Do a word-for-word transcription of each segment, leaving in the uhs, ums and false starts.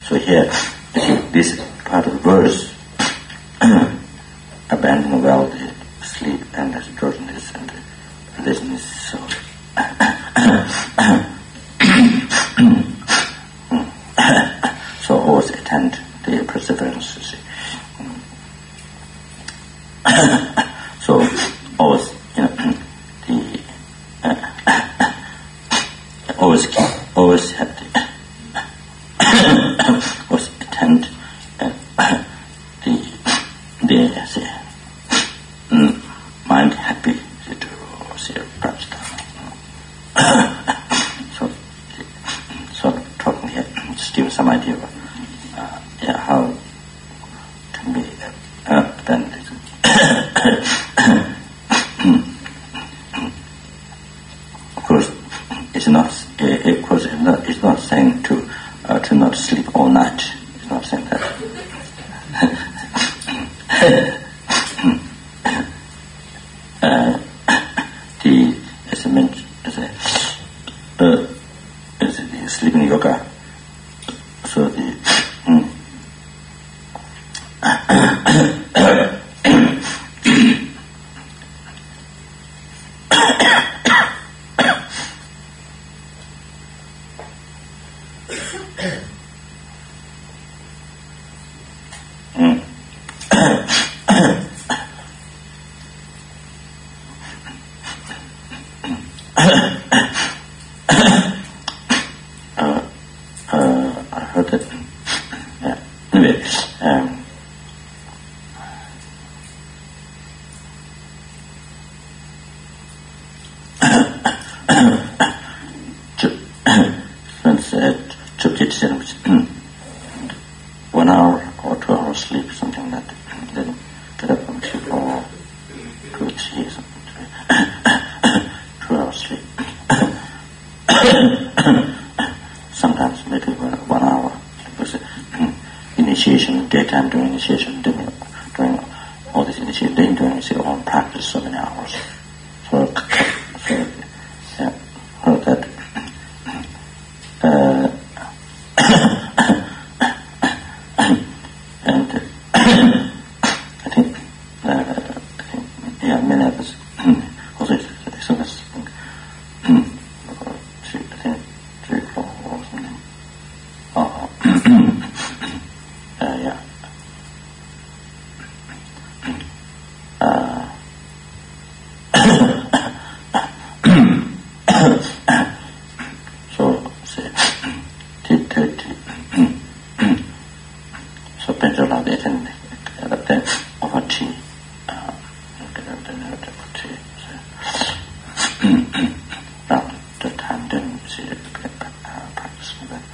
So here, this part of the verse, abandon well the sleep and the drowsiness and the laziness. So, so always attend the perseverance. See. So always, you know, the uh, always keep, always have the always attend uh, the the say, mm, mind happy to say practice. So sort of talking here, just give some idea of uh, yeah, how can be uh, then. Of course, it's not. Of course, it's not. It's not saying to uh, to not sleep all night. It's not saying that. uh, the as I mentioned, as a uh, as the sleeping yoga. So the. Mm, one hour or two hours sleep, something like that. Then get up and sleep or two or three, two hours sleep. Sometimes maybe one, one hour. Because initiation, daytime doing initiation, doing, doing all this initiation, then doing your own practice so many hours. So, so yeah, heard that. Uh, and uh, I think, uh, I think, yeah, many of us also some of us think, three, I think three, four or something. Oh, uh, yeah. Uh, so say did thirty. So penso la vedete da over tea. Uh, now the time then see practice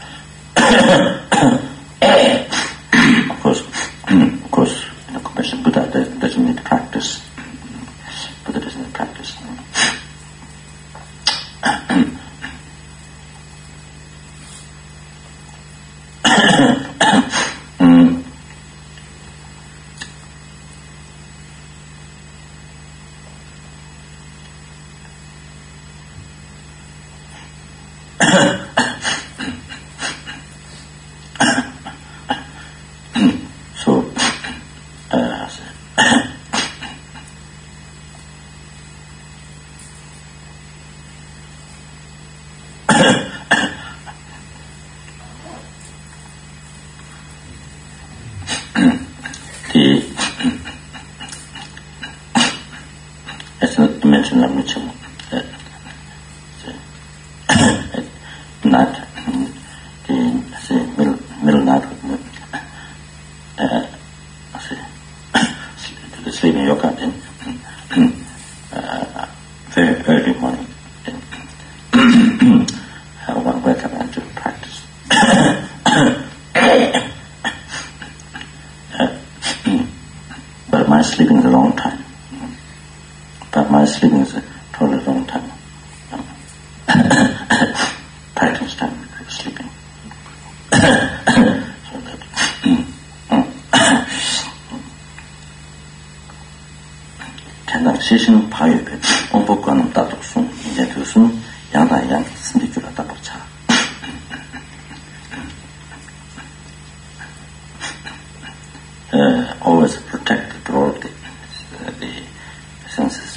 of course, of course, in the compassion Buddha doesn't need practice. Buddha doesn't need practice. mm. So, uh, the as I mentioned, I mentioned that at night, the say, middle, middle night, uh, say, the sleeping yoga, then uh, very early morning, then have one wake up and do practice. But my sleeping is a long time. But my sleeping is a totally long time. Practice time sleeping. So that ten당 시신 파유배 온복과는 따독순 이제 두순 양다양 스미주라 따복차. uh, always protect the broad the, uh, the senses.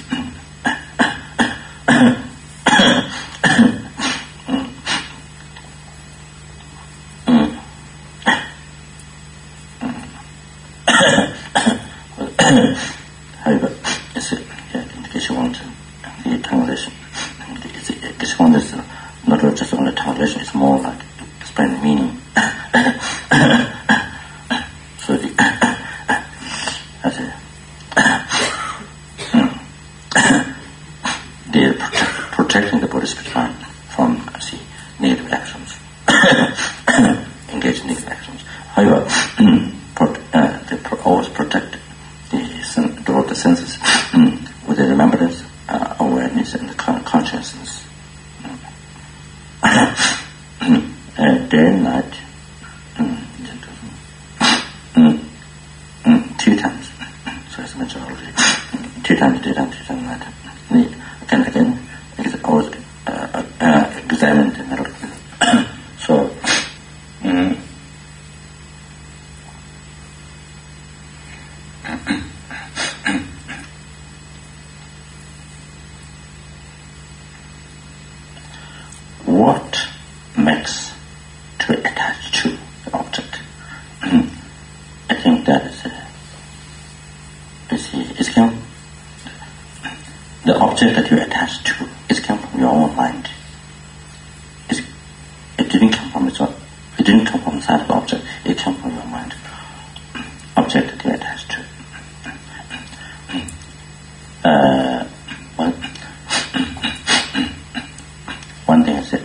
However, it's a, yeah, in case you want the tongue lesson, it's a, this one is not just only tongue lesson, it's more like explain meaning. So the as a, they're protect, protecting the Buddhist mind from see negative actions, engage in negative actions. However, pro, uh, they pro, always protect the sen, the senses with the remembrance, uh, awareness, and the con- consciousness. uh, day and night, mm, mm, mm, two times. So as I mentioned already, two times, two times, two times, night. Again, again, it's always uh, uh, examine the middle. So, mm, what makes to attach to the object? I think that is a, is a, is come, the object that you attach to is come from your own mind. It's, it didn't come from its own, it didn't come from inside of the object, it came from your mind. Object that you attach to. Uh, one, one thing is that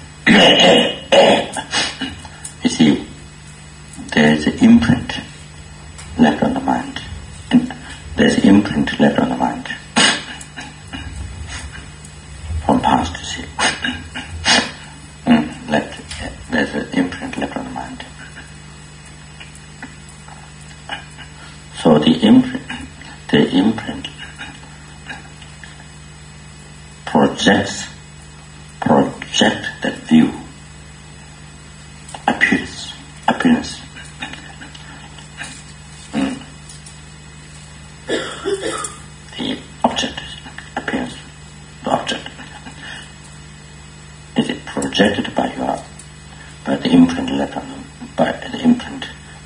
you see, there is an imprint left on the mind. There is an imprint left on the mind from past to see. Mm, left, there's an imprint left on the mind. So the imprint, the imprint projects, project that view, appearance, appearance. Mm. The object, appearance, the object. Is it projected by your, by the imprint left on them, by the imprint,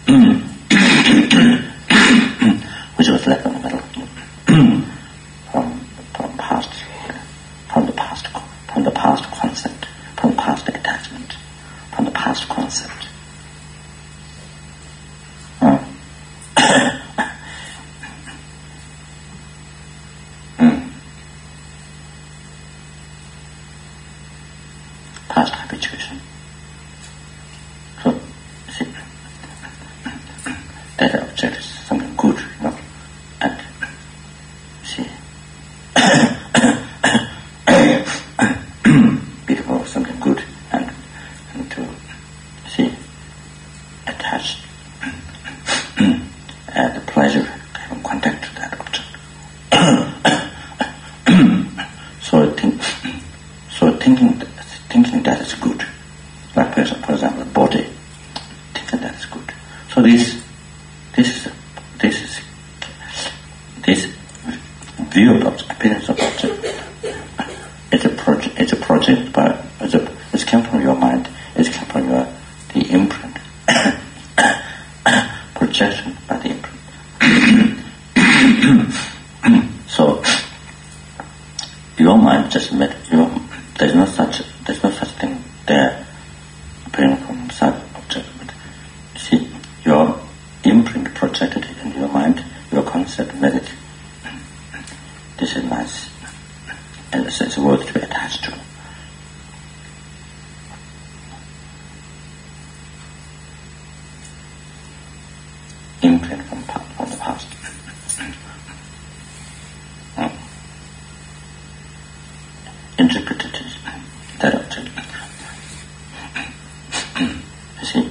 which was left on the middle, from from past, from the past, from the past concept, from past attachment, from the past concept. Huh? mm. Past habituation. So, see, that object is something good, you know, and see, beautiful, something good, and, and to see, attached, uh, the pleasure having contact to that object. so think, so thinking, that, thinking that is good, like for example, body, thinking that is good. So this, this is, this is, this view of object, appearance of object, it's a project, it's a project, but it's a, it's come from your mind, it's come from your, the imprint, projection by the imprint. So, your mind just met, your, there's no such, there's no such thing there, appearing from inside object, but see, your imprint projected in your mind, your concept made it. This is nice, and it's, it's worth to be attached to. Imprint from, from the past. Hmm. Interpreted that object. You see?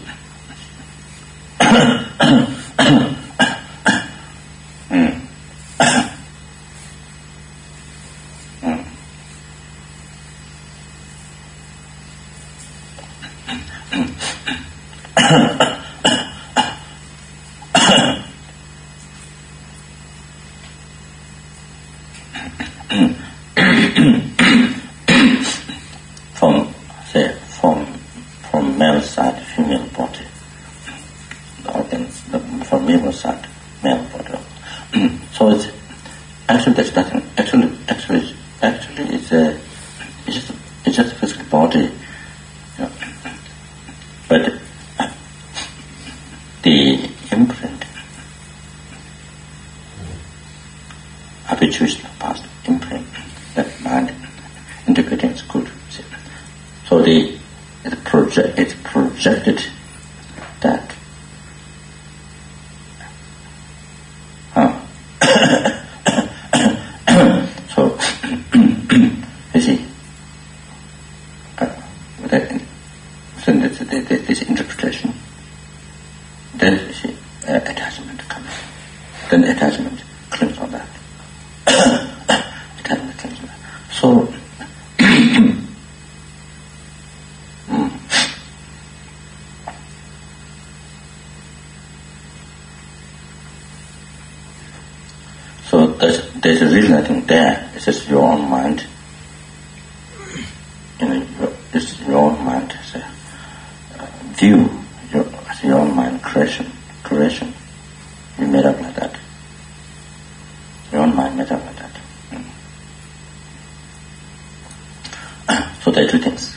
mm. for male side, male body. So it's actually there's nothing. Actually, actually, actually, it's a it's just it's just a physical body, you know. But uh, the imprint, habituation of past imprint, that mind interpreting is good. See? So the it's project it's projected that. Huh. So you see, uh, that, so this, this, this interpretation, then you see uh, attachment comes. Then attachment clings on that. Attachment clings on that. So. So there's, there's really nothing there. It's just your own mind. You know, your, it's your own mind. It's a uh, view. Your, it's your own mind creation. Creation. You made up like that. Your own mind made up like that. Mm. So there are two things.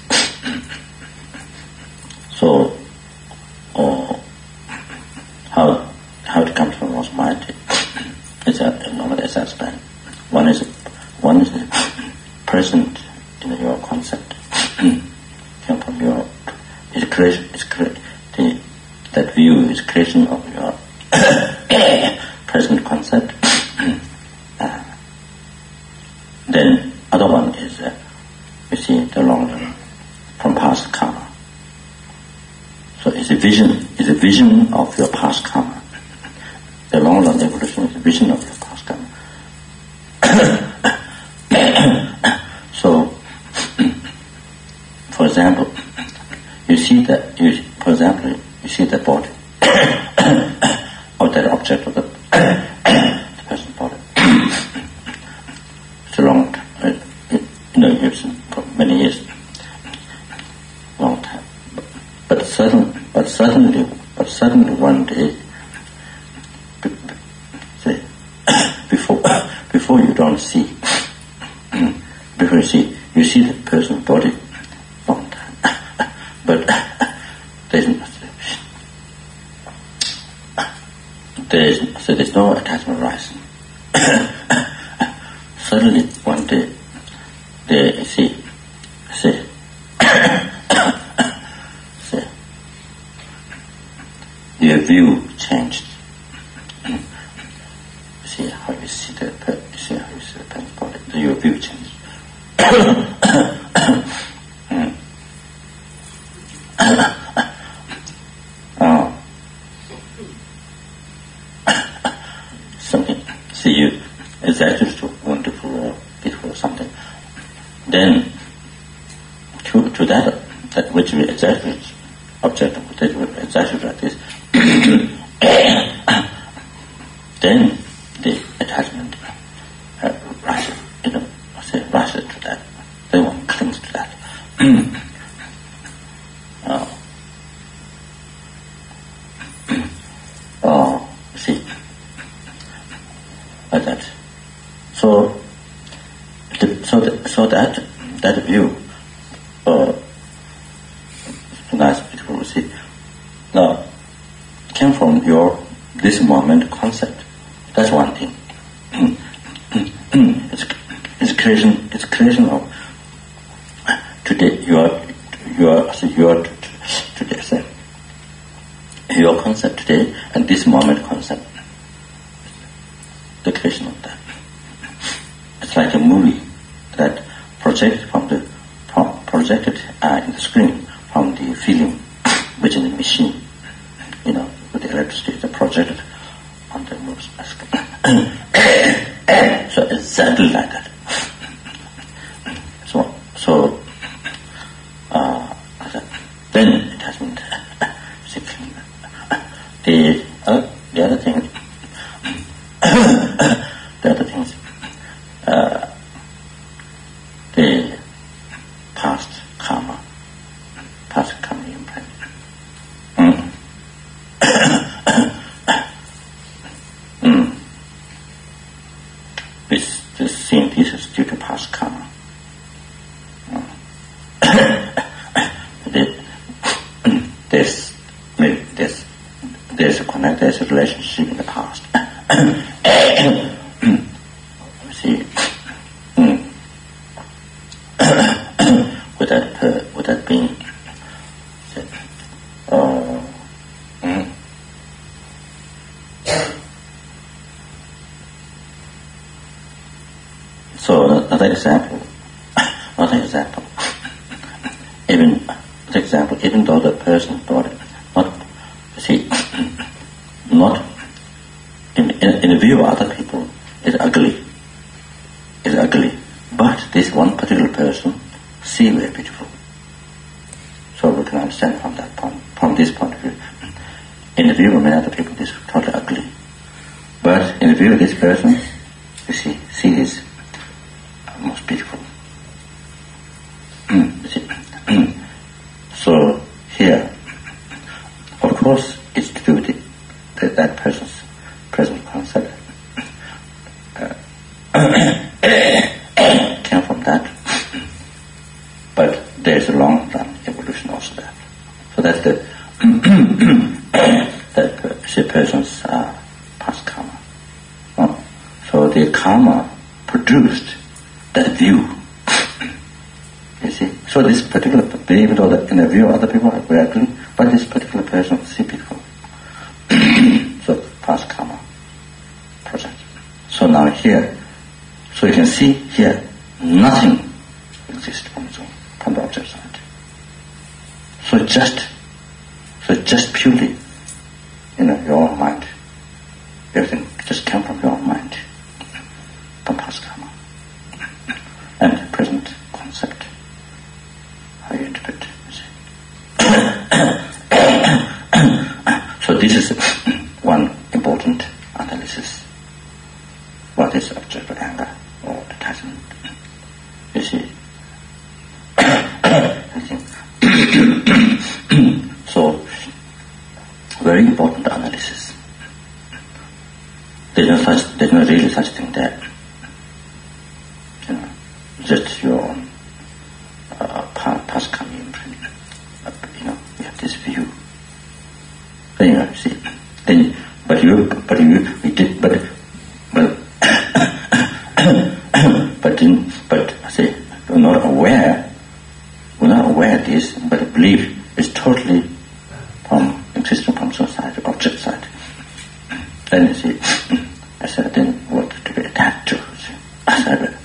So, uh, how how it comes from one's mind. It's a normally as I explained. One is one is present in your concept. Come from your it's creation. It's cre- the, that view is creation of your present concept. uh, then other one is uh, you see the long run from past karma. So it's a vision. It's a vision of your past karma. The long run evolution is a vision of your past karma. So, for example, you see that, you, for example, you see the body of that object of the, the person's body. It's a long time, it, it, you know, it's for many years, long time. But, but suddenly, but suddenly, but suddenly one day. Before, before you don't see, before you see, you see the person's body long time, but there's there's so there's no attachment rising. Suddenly one day, there you see, see, see, your view changed. See how you see the you see how you see the person's body. Your view changes. Oh. Something. See you exactly so wonderful or beautiful or something. Then to to that that which we exactly object that we exactly like this. Then the attachment uh, rises, you know, say rises to that. Then one clings to that. oh. oh, see, like that. So, the, so, the, so that that view, uh, nice, beautiful. See, now came from your this moment concept. That's one thing. it's, it's creation. It's creation of today. Your your your today. Say, your concept today and this moment concept. The creation of that. It's like a movie that projected from the from projected uh, in the screen from the film, which is the machine. You know, with the electricity, the projected. On the moves. So exactly like that. So so uh, then it has been the uh, the other thing the other things uh, the past karma past karma imprint. Mm. just seeing this is due to past karma. there's, there's, there's a connect, there's a relationship in the past. See, with that, uh, with that being, uh, mm. So another example, another example, even the example, even though the person thought not, see, not in, in in the view of other people is ugly, is ugly, but this one particular person see very beautiful. So we can understand from that point, from this point of view. In the view of many other people, this is totally ugly, but in the view of this person, you see, see this most beautiful. So here, of course, it's to do with the, that, that person's present concept. Uh, came from that, but there's a long-run evolution also there. So that's the that uh, the person's uh, past karma. Oh. So the karma produced that view. You see? So this particular, even though in the view of other people are very ugly, but this particular person see beautiful. So past karma project. So now here, so you can see here, nothing exists from the, from the object side. So just, so just purely, you know, your own mind. Everything just came from your own mind, from past karma. And present concept, how you interpret, you see. So this is one important analysis. What is object of anger or attachment? You see. So, very important analysis. There's no such, there's no really such thing there. You know, just your own uh, past karma imprint. Uh, you know, you have this view. Then you know, see. Then, but you, but you, we did, but, but, but didn't, but I say, we're not aware. We're not aware of this, but belief is totally from existing from side, object side. Then you see, I said, then what to be attached to? See? I said,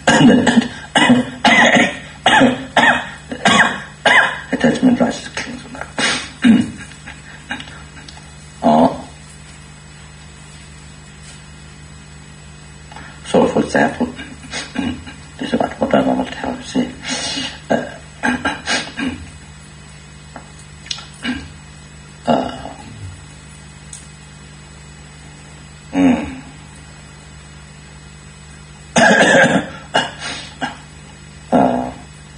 attachment rises clings on that. Oh. So, for example, this is what, what I want to tell you. See, uh, uh, mm. uh,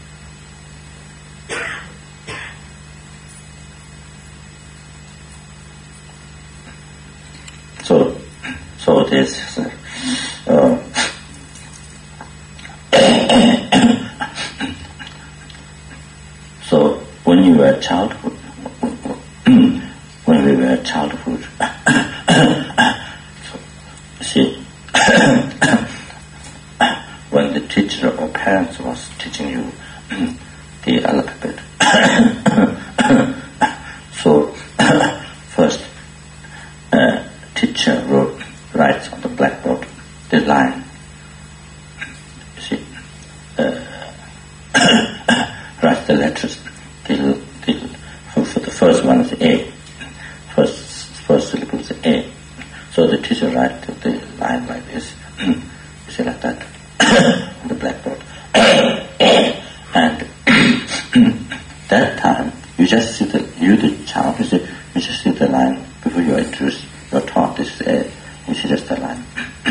so, so this. Uh, so when you were childhood, when we were childhood, so, see, when the teacher or parents was teaching you the alphabet, so first uh, teacher wrote writes on the blackboard the line. You see, uh, writes the letters. Till, till, for, for the first one is A. First, first syllable is A. So the teacher writes the line like this. You see, like that on the blackboard. And that time, you just see the, you the child, you, see, you just see the line before you are introduced. You're taught this is A. You see just the line.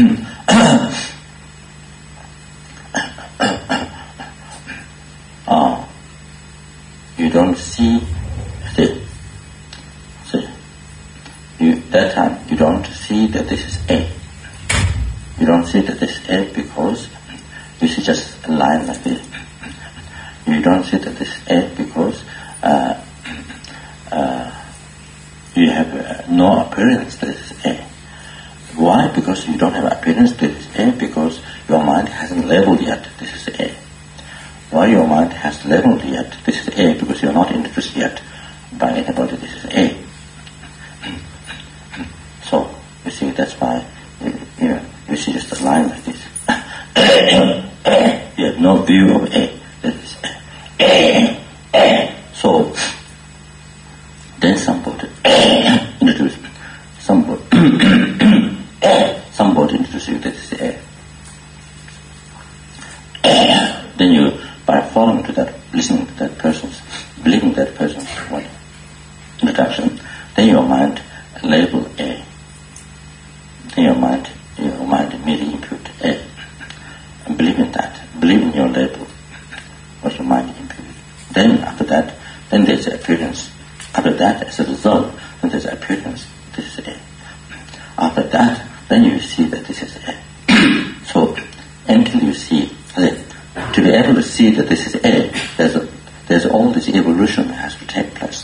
Oh, you don't see, see, see, you, that time you don't see that this is A. You don't see that this is A because you see just a line like this. You don't see that this is A because uh, uh, you have uh, no appearance that this is A. Why? Because you don't have appearance that this is A, because your mind hasn't labeled yet this is A. Why your mind has labeled yet this is A? Because you're not introduced yet by anybody this is A. So, you see, that's why you, you, know, you see just a line like this. You have no view of A. That is A. So, then somebody introduce somebody somebody introduce you that is A. Then you, by following to that, listening to that person's, believing that person's what, introduction, then your mind label A. Then your mind, your mind immediately impute A. And believe in that, believe in your label, what your mind imputed. Then after that, then there's appearance. After that, as a result, then there's appearance, this is A. After that, then you see that this is A. So, until you see, to be able to see that this is A, there's, a, there's all this evolution that has to take place.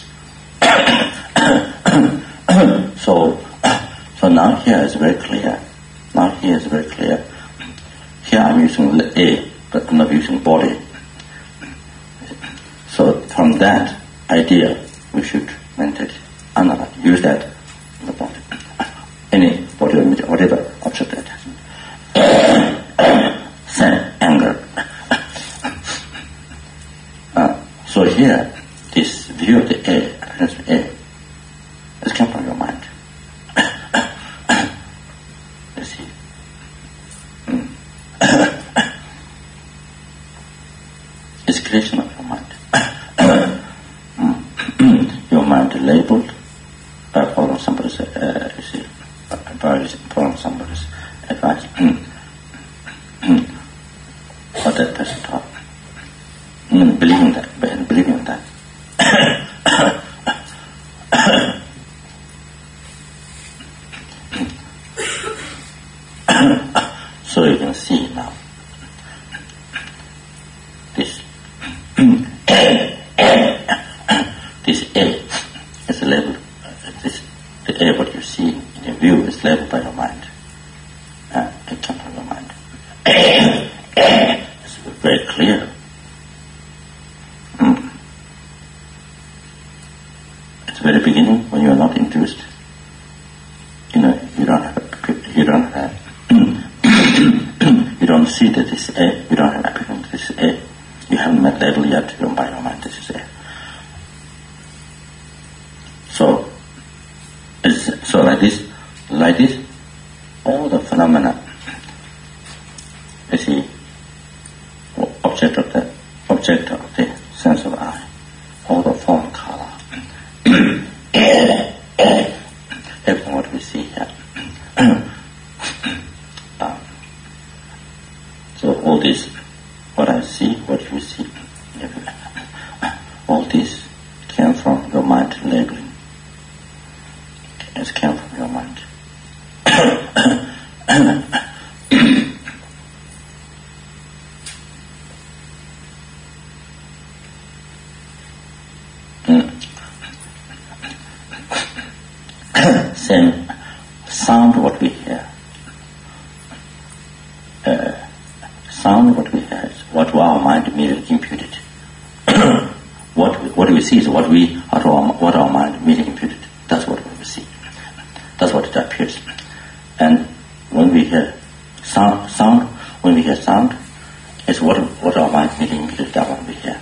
so, so now here is very clear. Now here is very clear. Here I'm using A, but I'm not using body. So from that idea, we should mentally analyze, use that in the body. Any body, whatever object that has. Same, anger. uh, so here, this view of the A, appearance of A, has come from your mind. You see. Mm. It's creation of your mind. mm. Your mind labeled by following somebody's, uh, you see, by following somebody's advice. What that person taught. Mm, believing that, believing that. So you can see now this this A is labeled, this the A what you see in your view is labeled by your mind. Uh, it comes from your mind. It's very clear. Mm. At the very beginning, when you are not introduced, you know, you don't have, you don't have, you don't see that this is A, you don't have appearance this is A, you haven't met label yet, you don't by your mind this is A. So, it's, so like this, like this, all the phenomena, you see, object of the object of the sense of eye, all the form, color, everything what we see here. um, so all this, what I see, what you see, all this came from your mind labeling. It came from your mind. Same sound what we hear. Uh, sound what we hear is what our mind immediately imputed. what we, what we see is what we what our, what our mind immediately imputed. That's what we see. That's what it appears. And when we hear sound, sound when we hear sound, it's what what our mind immediately imputed. That one we hear.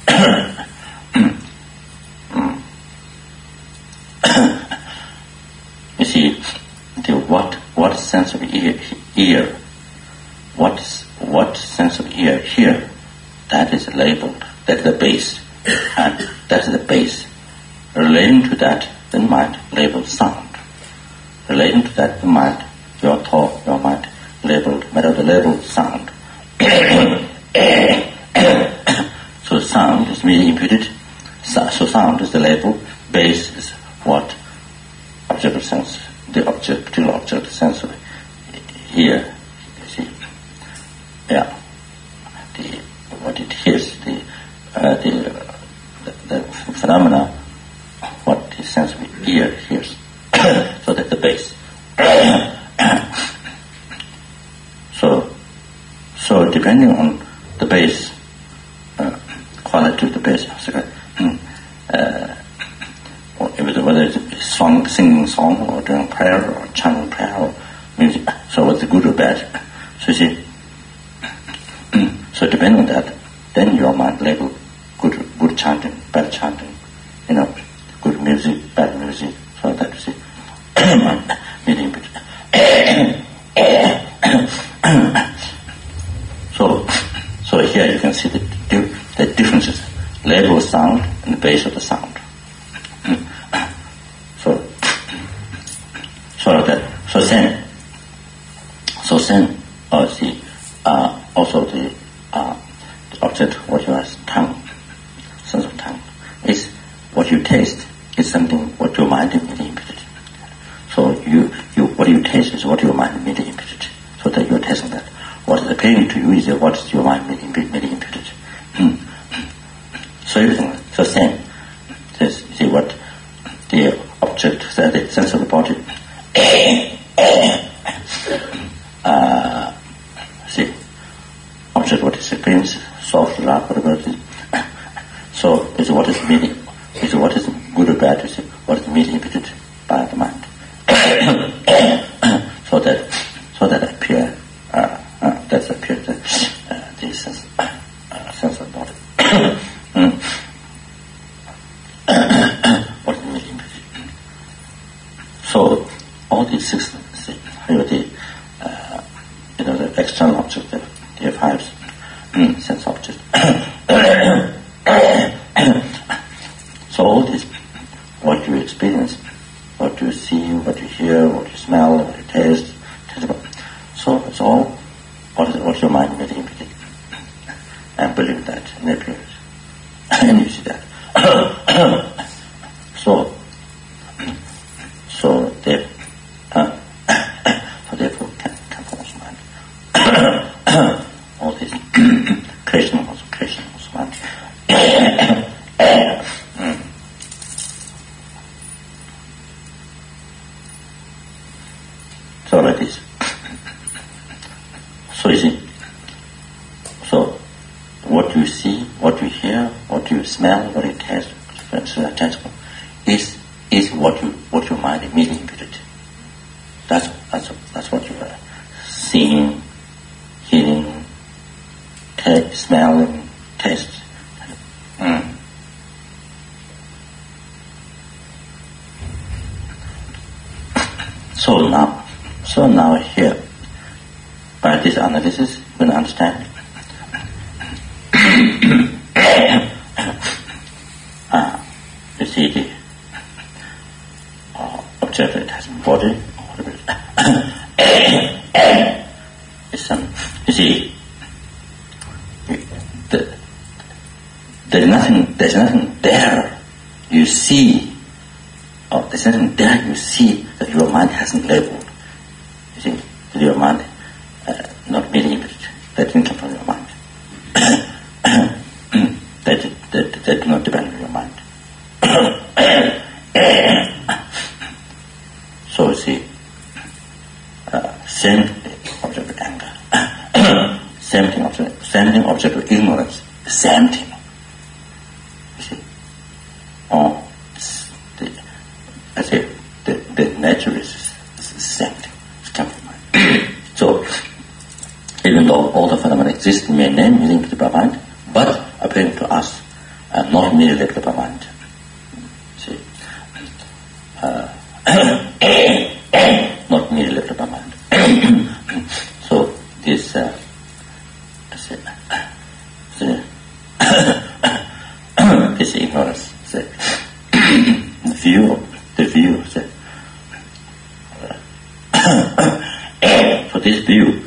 You see, the what what sense of ear, ear what what sense of ear here, that is labeled, that's the base, and that's the base. Relating to that, the mind labeled sound. Relating to that, the mind, your thought, your mind labeled, matter the labeled sound. So sound is merely imputed. So sound is the label. Base is what object sense, the object, particular object sense of here. You see, yeah. base. so, so depending on the base, uh, quality of the base, uh, whether it's song, singing song, or doing prayer, or chanting prayer, or music. So what's the good or bad? So you see, so depending on that, then your mind label good, good chanting, bad chanting, you know, good music, bad music, so that you see, meaning. so, so here you can see the the differences, label of sound and the base of the sound. So, so that, so then, so then, uh, see, uh, also the, uh, the object, what you have, tongue, sense of tongue, is what you taste, is something what your mind immediately imputed. So you, you, what you taste is what your mind immediately imputed. So that you're tasting that. What is appearing to you is what your mind immediately imputed. So everything, so same. Says, see what the object, the sense of the body, uh, see, object what is experience, soft, rough, whatever it is. So is what is meaning, is what is good or bad, is what is meaning imputed by the mind. so that, so that appear, uh, uh, that's appear the, uh, the sense, uh, sense of the body. mm. what is meaning imputed. So all these six, the, uh, you know, the external object, the, the five mm, sense object. So all this, what you experience, what you see, what you hear, what you smell, what you taste, so it's all what, is, what your mind made imputed. And believe that and appears. And you see that. so, so they, uh, so therefore can come from also mind. all this creation also creation also mind. mm. So like this. So you see, so what you see, what you hear, what you smell, what you taste, is is what you what your mind immediately imputed. That's that's that's what you are seeing, hearing, taste, smelling, taste. Mm. So now, so now here, by this analysis, you can understand. uh, you see the uh, object that has a body. it's um, you see, the, there's nothing. There's nothing there. You see, oh, there's nothing there. You see that your mind hasn't labeled. You see, that your mind uh, not meaning it. That didn't come from your mind. that, that that do not depend on your mind. So you see, uh, same object of anger, same thing object, same thing object of ignorance, same thing. You see, oh, the, I say the the nature is, is the same thing. It's come from mind. So even though all the phenomena exist in mere name, linked by mind, but appearing to us, uh, not merely linked by mind. See, uh, not merely linked by mind. So this, uh, say, say, this ignorance, say, the view, the view, say, for this view.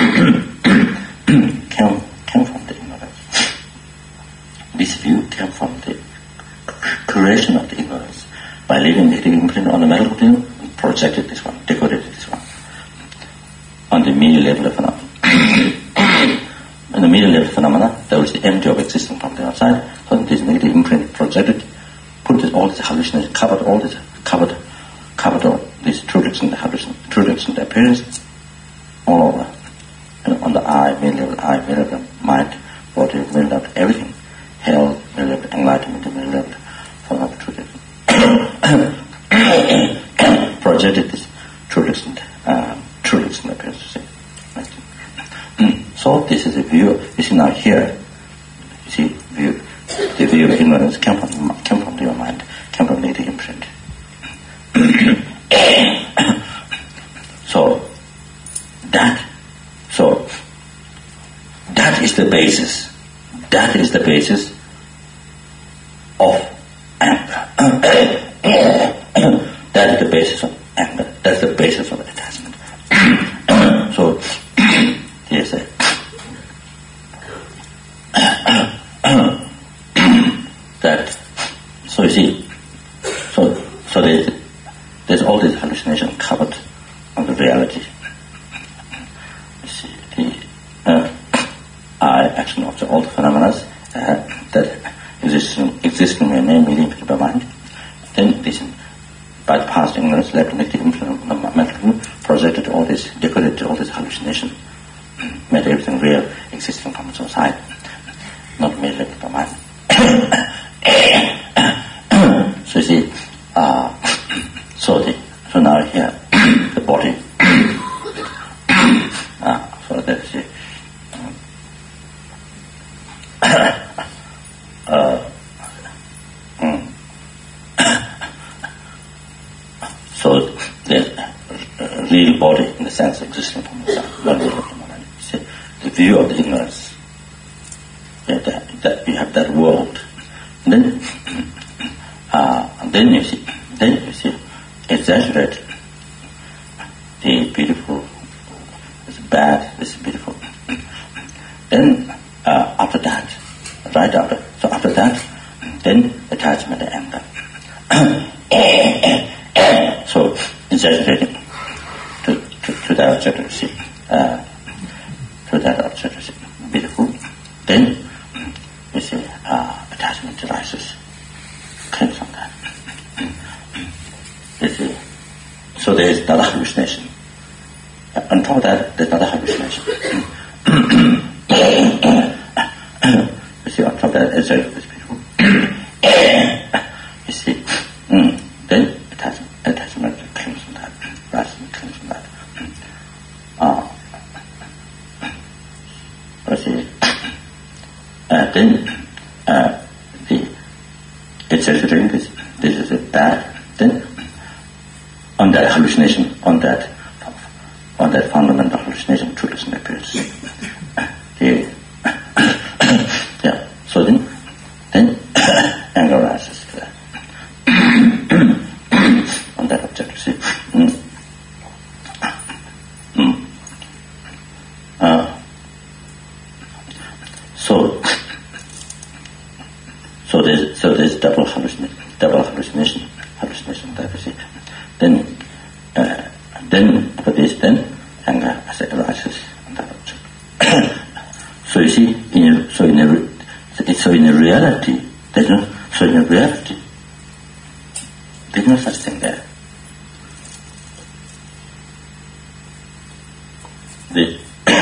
came, came from the ignorance. This view came from the creation of the ignorance. By leaving the imprint on the metal plane, we projected this one, decorated this one on the mere level of phenomena. In the mere level of phenomena, there was the empty of existence from the outside. So this negative imprint projected, put this, all this hallucination, covered all this, covered, covered all this truth instant hallucination, true instant appearance all over. And on the eye, merely of the eye, merely of the mind, body, merely of everything. Health, merely of enlightenment, merely of form of true instant. Projected this true instant, uh, true instant appearance to say. So this is a view. You see now here, you see view, the view of ignorance came from, came from your mind, came from native imprint. So that, so that is the basis. That is the basis of anger. That is the basis of anger. That's the basis of attachment. So yes, sir. That, so you see, so so there's, there's all this hallucination covered on the reality. You see, the uh, I action of all the phenomena uh, that exist in, exist in your name, meaning, by mind. Then this, by the past ignorance, led to negative influence, mental projected all this, decorated all this hallucination, made everything real, existing from its own side, not merely by mind. So you see, uh, so the, so now here, the body, uh, so that you see, uh, mm. So the uh, real body, in the sense existing from itself, not real from mind. You see, the view of the ignorance. Yeah, that, that you have that world, and then, uh, and then you see, then you see, exaggerate the beautiful, it's bad, it's beautiful. Then uh, after that, right after, so after that, then attachment and anger. So exaggerating to to, to that object, you see, uh, to that object, you see, beautiful. Then you see, uh, attachment arises, comes from that. You see, so there is another hallucination. Uh, on top of that, there's another hallucination. You see, on top of that, it's very beautiful. You see, mm, then attachment, attachment comes from that, arises comes from that. Uh, you see. Uh, then uh, the exaggerating this, this is a bad. Then on that hallucination, on that on that fundamental hallucination, truth doesn't appear. The, yeah. So then then anger arises on that object. You see. Mm. Mm. Uh, so. So there's so there's double hallucination, double hallucination, hallucination that you see. Then, uh, then for this, then anger arises on that object. So you see, in a, so in a, so in a reality, there's no, so in a reality, there's no such thing there. The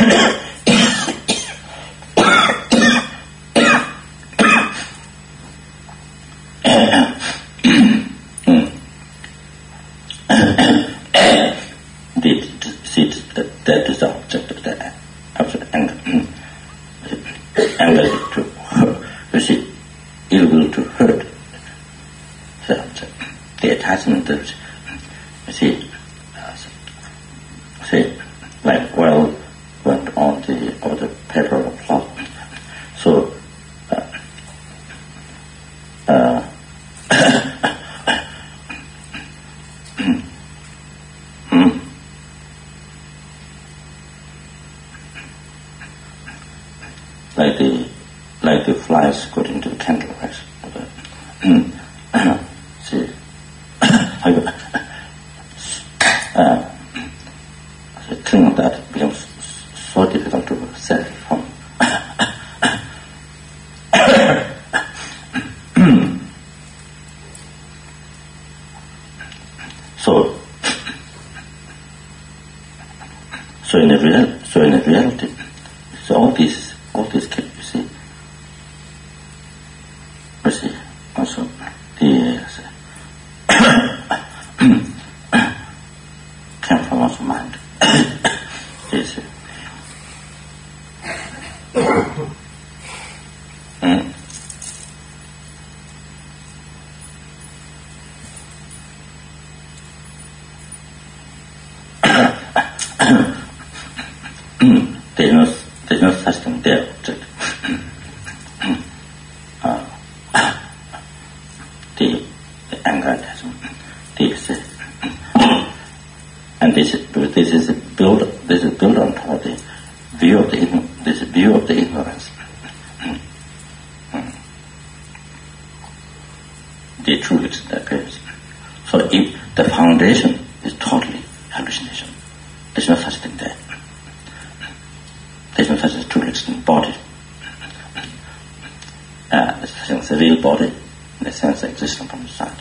that is the object of the object anger. Anger is to hurt. You see, ill will to hurt the object. The attachment that you see, uh, see, like oil went on the on the paper or cloth. So, uh, uh, like the like the flies got into the candle wax. Mm. See, uh, the thing of that becomes so difficult to set from. So, So in a real, so in a reality, so all these, all these, you see, you see, also the came from one's mind. You see. Mm. There's no, there's no such thing there. uh, the, the anger attachment, this, and this is this is built this is built on top of the view of the this view of the ignorance. The true extent appears. So if the foundation is totally hallucination, there's no such thing there. There's no such as true extent body. Uh, there's such as a real body in the sense that exists from the side.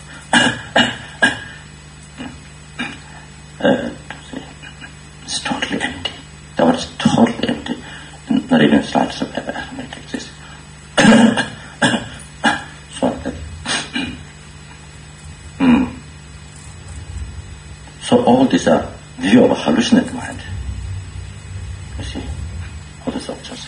uh, it's totally empty. The world is totally empty. Not even slightest of ever atomic exists. So that. mm. So all these are view of a hallucinate mind. You see, all these objects.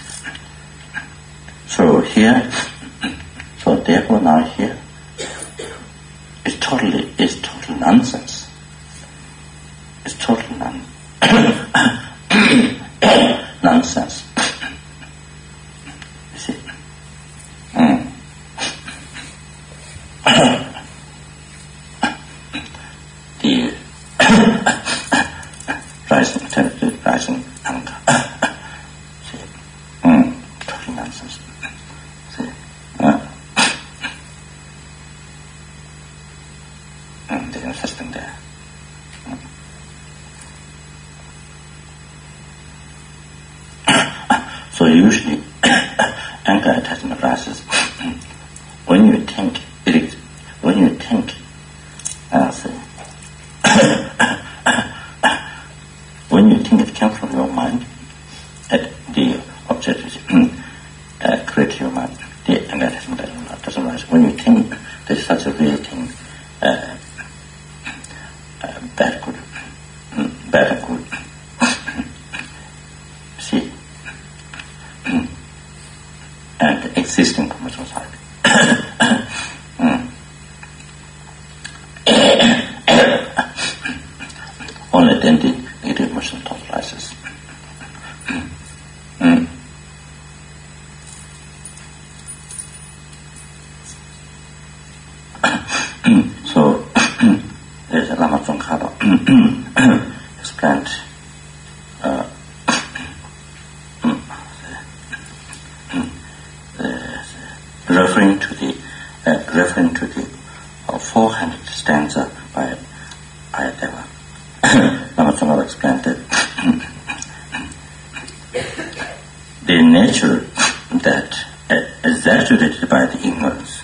So here, so therefore now here, it's totally, it's total nonsense. It's total non nonsense. You see. Mm. the rising temperature, rising anger. See. Mm. Total nonsense. See. Uh. Mm. There's no such thing there. Mm. So usually anger attachment arises when you think it is, when you think uh, say, when you think it comes from your mind, at the object is uh, creates your mind, the anger attachment doesn't arise. When you think there's such a real thing, uh, uh, bad good, bad and good. See, and existing commercial side. mm. Only then the negative emotion totalizes. mm. So there's a Lama Tsongkhapa explained uh, referring to the uh, referring to the uh, four hundred stanza by Ayadeva. Lama Tsongkhapa explained that the nature that uh, exaggerated by the ignorance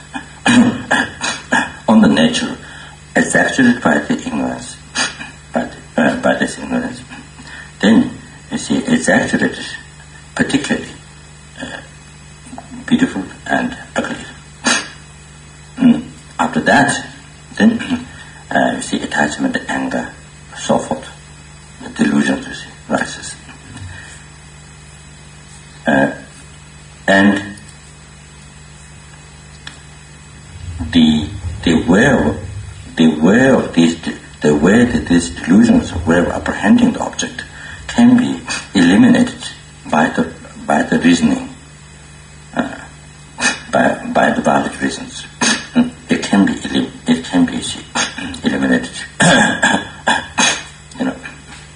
on the nature exaggerated by the ignorance by, the, uh, by this ignorance, then you see exaggerated particularly uh, beautiful and ugly. Mm. After that, then uh, you see attachment, anger, so forth. The delusions, you see, rises. Uh, and the the way of the way of these the way that these delusions, way of apprehending the object, can be eliminated by the by the reasoning. Uh, By, by the valid reasons, it can be it can be eliminated. you know.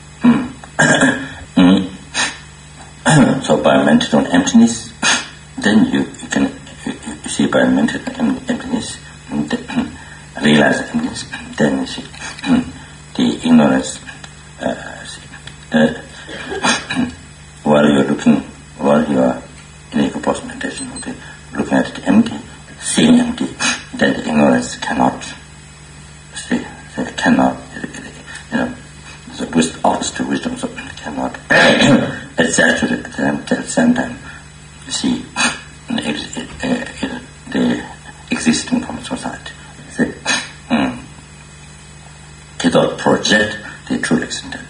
Mm. Mm. So by mental emptiness, then you, you can you, you see by mental emptiness, realize emptiness. Then you see the ignorance. Uh, see, uh, while you're looking, while you are in equipoise meditation, okay, looking at it empty, seeing empty, then the ignorance cannot see, cannot, you know, the opposite to wisdom, so cannot exaggerate them at the same time. See it, it, it, the existing common society. See, um, cannot project the true existence.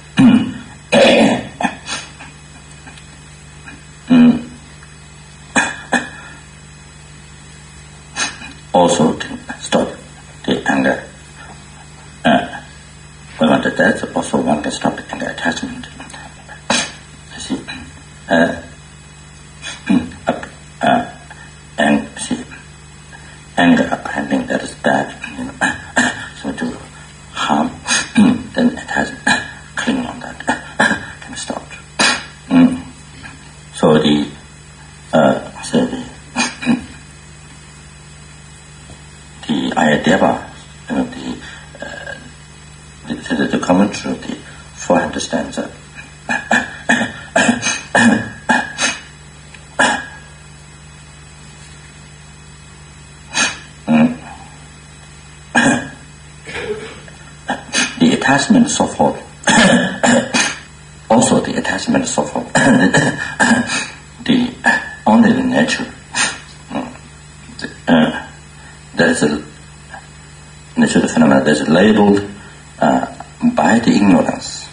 mm. Also to stop the anger. Uh, when one does that, also one can stop the anger attachment. See, uh, uh, and see, anger apprehending that is bad, you know, so to harm, then it has clinging on that can be stopped. Mm. So the uh, say the the Ayadeva, you know, the uh, the, the, the commentary of the four hundred stanza. The attachment so forth. Also the attachment so forth. the only the nature. Uh, there is a nature of the phenomena that is labeled uh, by the ignorance.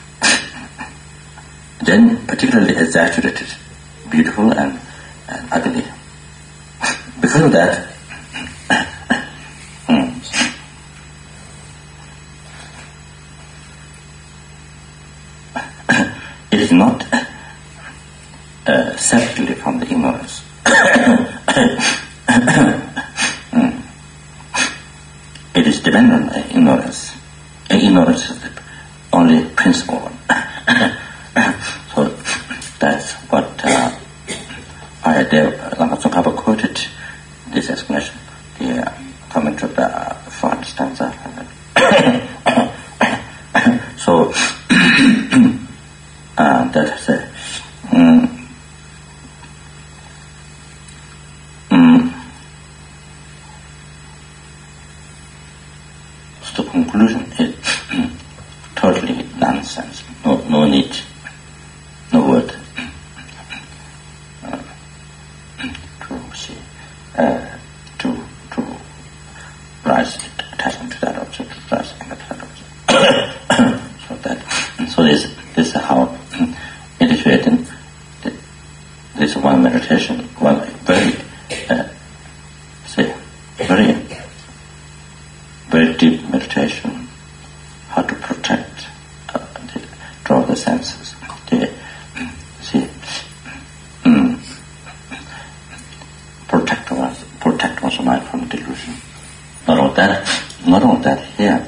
Then particularly exaggerated, beautiful and, and ugly. Because of that, it is not uh, separately from the ignorance. mm. It is dependent on ignorance. Ignorance is the only principal one. So that's what uh, I did. Lama Tsongkhapa quoted this explanation, the uh, commentary of the uh, fourth stanza. So uh, that's it. Mm, mm, so the conclusion is totally nonsense. No, no need, no word uh, to see, uh, to to rise attachment to that object, to rise anger to that object. So that, so this this is how it is written. This is one meditation, one very, uh, say, very, very deep meditation. How to protect, uh, the, draw the senses. The, see, mm, protect one's, protect one's mind from delusion. Not only that, not only that. Here,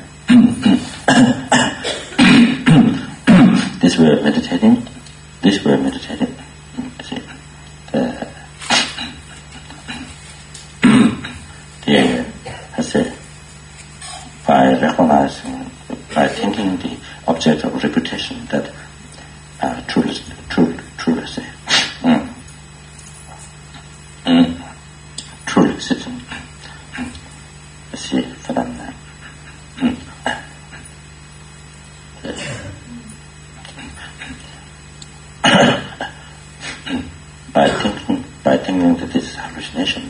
this way of meditating, this way of meditating. See, the, the, I say, by recognizing, by thinking the object of repetition that uh, truly, truly, truly say, mm, mm, truly sitting, mm, see phenomena. Mm. by thinking, by thinking that this is hallucination,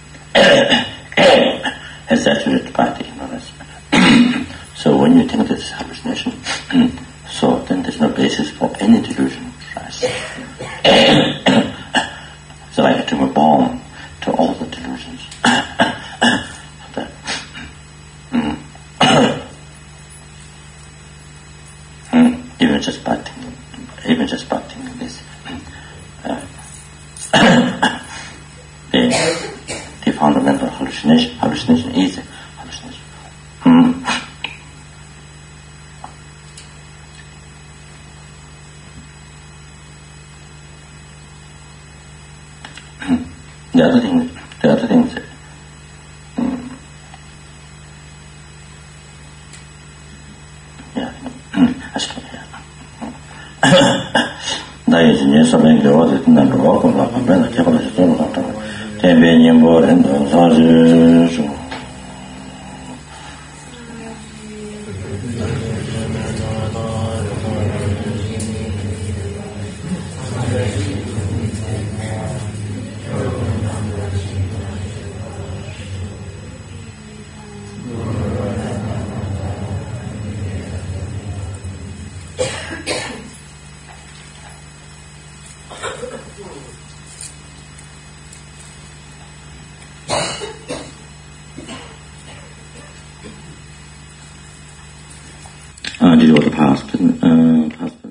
exaggerated by the ignorance. So when you think that this is hallucination, so then there's no basis for any delusion. So like to remove bomb to all the delusions. that, mm, mm, even just by thinking, even just by thinking this, uh, the, the fundamental hallucination, hallucination is hallucination. Mm. The other thing, the other thing is, um, yeah, I stop here. 나의 진의 서명이 어디 있는 거 같고 나 맨날 개발해서 저는 같다고. 대변이 뭐랜다 사실. uh,